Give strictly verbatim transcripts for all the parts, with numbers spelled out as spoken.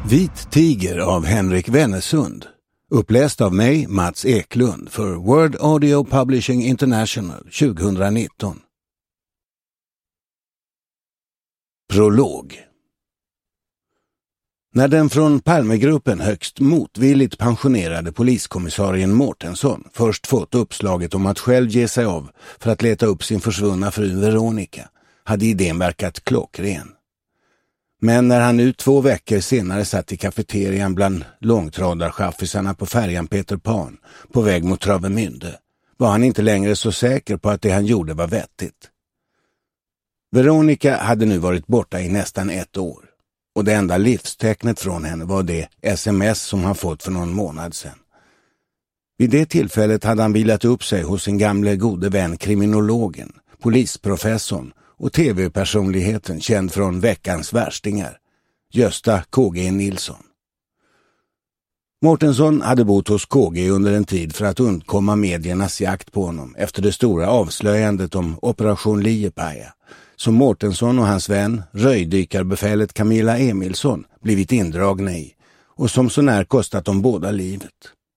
Vit tiger av Henrik Wennesund. Uppläst av mig, Mats Eklund, för Word Audio Publishing International tjugonitton. Prolog. När den från Palmegruppen högst motvilligt pensionerade poliskommissarien Mårtensson först fått uppslaget om att själv ge sig av för att leta upp sin försvunna fru Veronica, hade idén verkat klockren. Men när han nu två veckor senare satt i kafeterian bland långtradarchaffisarna på färjan Peter Pan på väg mot Travemünde, var han inte längre så säker på att det han gjorde var vettigt. Veronica hade nu varit borta i nästan ett år, och det enda livstecknet från henne var det sms som han fått för någon månad sedan. Vid det tillfället hade han vilat upp sig hos sin gamle gode vän kriminologen, polisprofessorn och tv-personligheten känd från Veckans värstingar, Gösta K G Nilsson. Mårtensson hade bott hos K G under en tid för att undkomma mediernas jakt på honom efter det stora avslöjandet om Operation Liepaja, som Mårtensson och hans vän, röjdykarbefälet Camilla Emilsson, blivit indragna i och som så när kostat dem båda livet.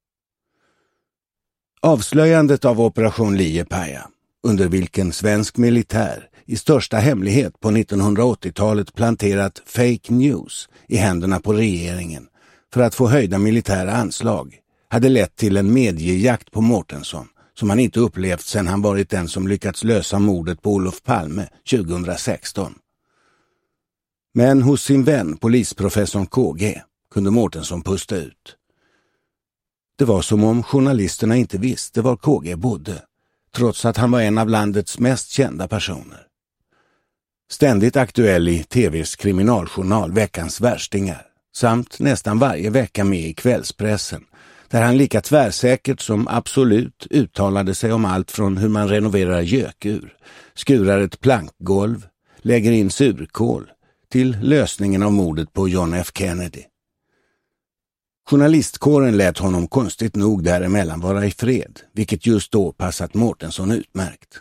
Avslöjandet av Operation Liepaja, under vilken svensk militär i största hemlighet på nittonhundraåttiotalet planterat fake news i händerna på regeringen för att få höjda militära anslag, hade lett till en mediejakt på Mårtensson som han inte upplevt sedan han varit den som lyckats lösa mordet på Olof Palme tjugohundrasexton. Men hos sin vän, polisprofessorn K G, kunde Mårtensson pusta ut. Det var som om journalisterna inte visste var K G bodde, trots att han var en av landets mest kända personer. Ständigt aktuell i tvs kriminaljournal Veckans värstingar, samt nästan varje vecka med i kvällspressen, där han lika tvärsäkert som absolut uttalade sig om allt från hur man renoverar gökur, skurar ett plankgolv, lägger in surkål, till lösningen av mordet på John F. Kennedy. Journalistkåren lät honom konstigt nog däremellan vara i fred, vilket just då passat Mårtensson utmärkt.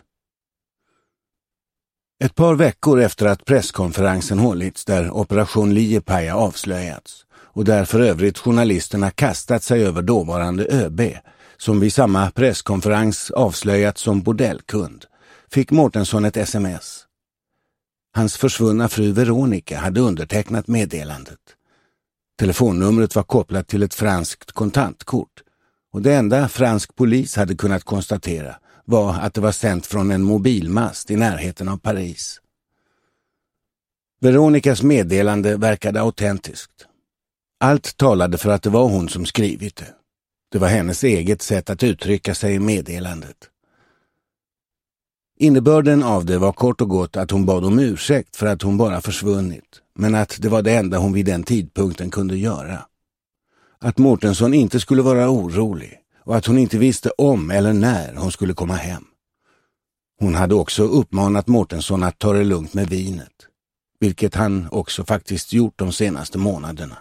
Ett par veckor efter att presskonferensen hållits där Operation Liepaja avslöjats och där för övrigt journalisterna kastat sig över dåvarande ÖB, som vid samma presskonferens avslöjats som bordellkund, fick Mårtensson ett sms. Hans försvunna fru Veronica hade undertecknat meddelandet. Telefonnumret var kopplat till ett franskt kontantkort, och det enda fransk polis hade kunnat konstatera var att det var sänt från en mobilmast i närheten av Paris. Veronicas meddelande verkade autentiskt. Allt talade för att det var hon som skrivit det. Det var hennes eget sätt att uttrycka sig i meddelandet. Innebörden av det var kort och gott att hon bad om ursäkt för att hon bara försvunnit, men att det var det enda hon vid den tidpunkten kunde göra. Att Mårtensson inte skulle vara orolig och att hon inte visste om eller när hon skulle komma hem. Hon hade också uppmanat Mårtensson att ta det lugnt med vinet, vilket han också faktiskt gjort de senaste månaderna.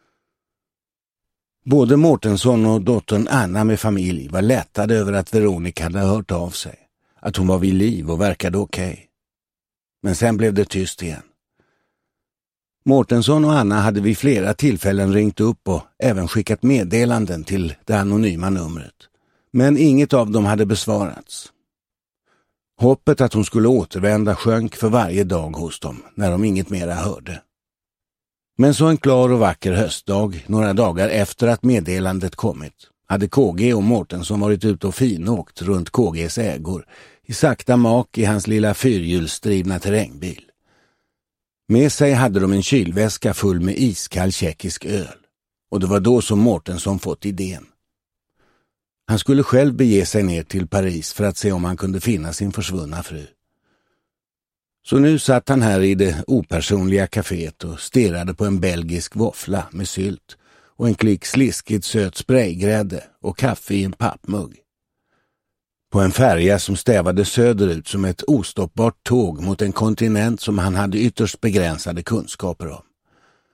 Både Mårtensson och dottern Anna med familj var lättade över att Veronica hade hört av sig, att hon var vid liv och verkade okej. Okay. Men sen blev det tyst igen. Mårtensson och Anna hade vid flera tillfällen ringt upp och även skickat meddelanden till det anonyma numret. Men inget av dem hade besvarats. Hoppet att hon skulle återvända sjönk för varje dag hos dem när de inget mera hörde. Men så en klar och vacker höstdag, några dagar efter att meddelandet kommit, hade K G och Mårtensson varit ute och finåkt runt K Gs ägor i sakta mak i hans lilla fyrhjulsdrivna terrängbil. Med sig hade de en kylväska full med iskall tjeckisk öl, och det var då som Mårtensson fått idén. Han skulle själv bege sig ner till Paris för att se om han kunde finna sin försvunna fru. Så nu satt han här i det opersonliga kaféet och stirrade på en belgisk våffla med sylt och en klick sliskigt söt spraygrädde och kaffe i en pappmugg. På en färja som stävade söderut som ett ostoppbart tåg mot en kontinent som han hade ytterst begränsade kunskaper om.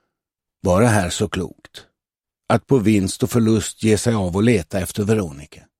Bara här så klokt. Att på vinst och förlust ge sig av och leta efter Veronica.